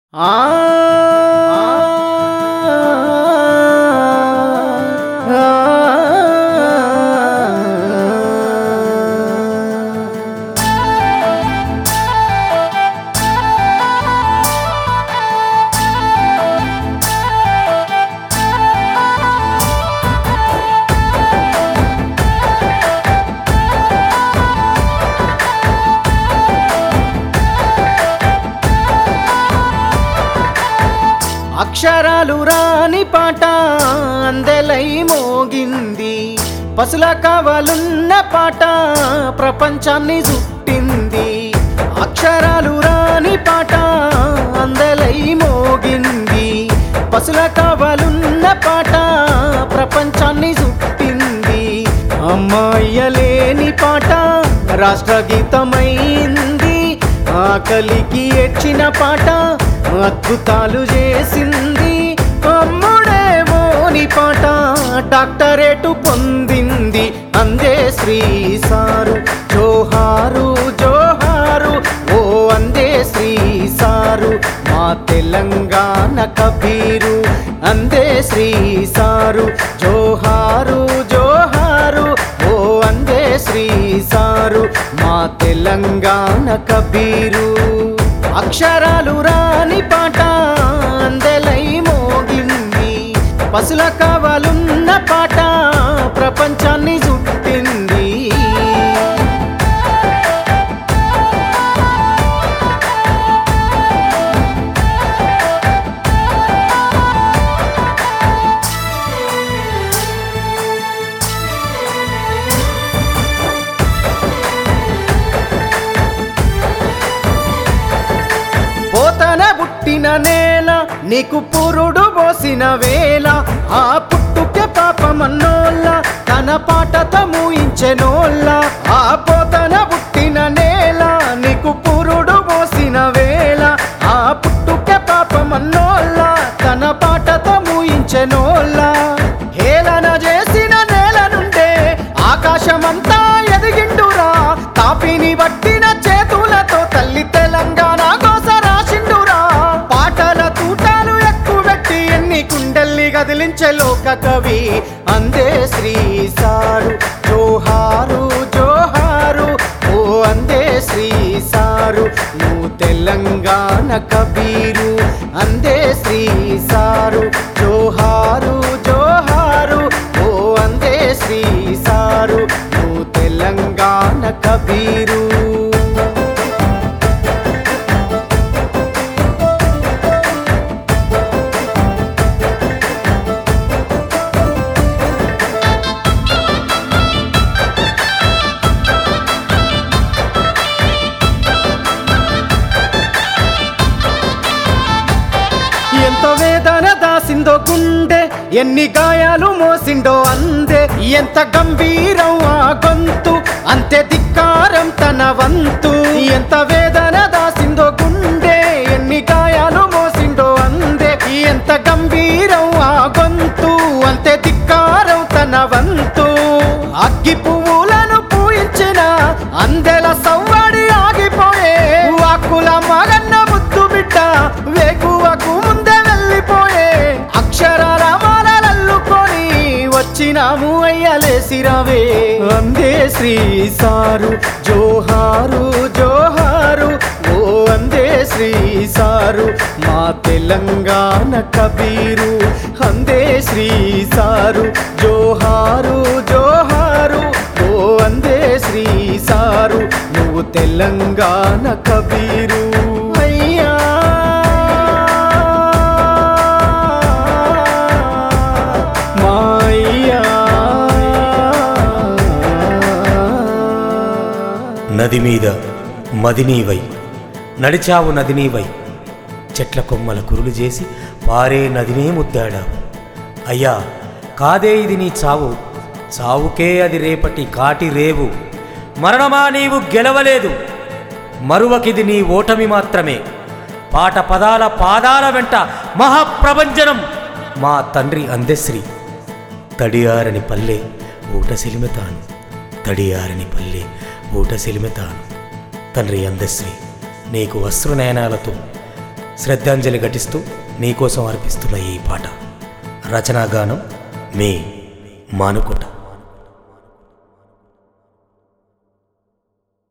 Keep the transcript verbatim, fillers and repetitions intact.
ఆ అక్షరాలు రాని పాట అందెలై మోగింది, పసుల కావాలున్న పాట ప్రపంచాన్ని చుట్టింది. అక్షరాలు రాని పాట అందెలై మోగింది, పసుల కావాలున్న పాట ప్రపంచాన్ని చుట్టింది. అమ్మాయ్యలేని పాట రాష్ట్రగీతమైంది, ఆకలికి ఏడ్చిన పాట అద్భుతాలు చేసింది. అమ్ముడేమోని పాట డాక్టరేటు పొందింది. అందే శ్రీ సారు జోహారు జోహారు, ఓ అందే శ్రీ సారు మా తెలంగాణ కబీరు. అందే శ్రీ సారు జోహారు జోహారు, ఓ అందే శ్రీ సారు మా తెలంగాణ కబీరు. అక్షరాలు రాని పాట అందెలై మోగింది, పసుల కావాలున్న పాట ప్రపంచాన్ని చుట్టింది. పోతన పుట్టిన నేల నీకు పురుడు పోసిన వేళ, ఆ పుట్టుకే పాపమన్నోళ్ళ తన పాటతో మూయించెనోళ్ళ. ఆ పోతన పుట్టిన నేల నీకు పురుడు పోసిన వేళ, ఆ పుట్టుకే పాపమన్నోళ్ళ తన పాటతో మూయించెనోళ్ళ. హేళన చేసిన నేల నుండే ఆకాశమంతా ఎదిగిండురా, తాపిని పట్టిన చేతులతో తల్లి తెలంగాణ గోస రాసిండురా. పాటల తూటాలు ఎక్కువెట్టి ఎన్ని కుండల్ని కదిలించే లోక కవి. అందే శ్రీ సారు జోహారు జోహారు, ఓ అందే శ్రీ సారు నువ్వు తెలంగాణ కబీరు. అందే శ్రీ సారు జోహారు జోహారు, ఓ అందే శ్రీ సారు నువ్వు తెలంగాణ కబీరు. ఎంత వేదన దాసిందో గుండె, ఎన్ని గాయాలు మోసిండో అందే. ఎంత గంభీరం ఆ గొంతు, అంతే ధిక్కారం తన వంతు. ఎంత వేదన దాసిందో గుండె, ఎన్ని గాయాలు మోసిండో అందే. ఎంత గంభీరం ఆ గొంతు, అంతే ధిక్కారం తన వంతు. అగ్గి పువ్వులను పూయించిన అందెల సవ్వడి ఆగిపోయే, వాక్కుల మగన్న ముద్దు బిడ్డ వేకువకు ముందే వెళ్ళిపోయే. అక్షరాల మాలలల్లుకొని వచ్చినాము అయ్యలేసిరవే. అందే శ్రీ సారు జోహారు జోహారు, ఓ అందే శ్రీ సారు మా తెలంగాణ కబీరు. అందే శ్రీ సారు జోహారు జోహారు, ఓ అందే శ్రీ సారు నువ్వు తెలంగాణ కబీరు. అయ్యా మాయ్యా. నది మీద మదినీవై నడిచావు నదినీవై, చెట్ల కొమ్మల కురులు చేసి పారే నదినే ముద్దాడావు. అయ్యా కాదే ఇది నీ చావు, చావుకే అది రేపటి కాటి రేవు. మరణమా నీవు గెలవలేదు, మరువకిది నీ ఓటమి మాత్రమే. పాట పదాల పాదాల వెంట మహాప్రభంజనం మా తండ్రి అందశ్రీ. తడియారని పల్లె ఊట సిలిమెతాను, తడియారని పల్లె ఊట సిలిమెతాను. తండ్రి అందశ్రీ నీకు వస్త్రనయనాలతో శ్రద్ధాంజలి ఘటిస్తూ నీకోసం అర్పిస్తున్న ఈ పాట. రచనాగానం మీ మానుకోట.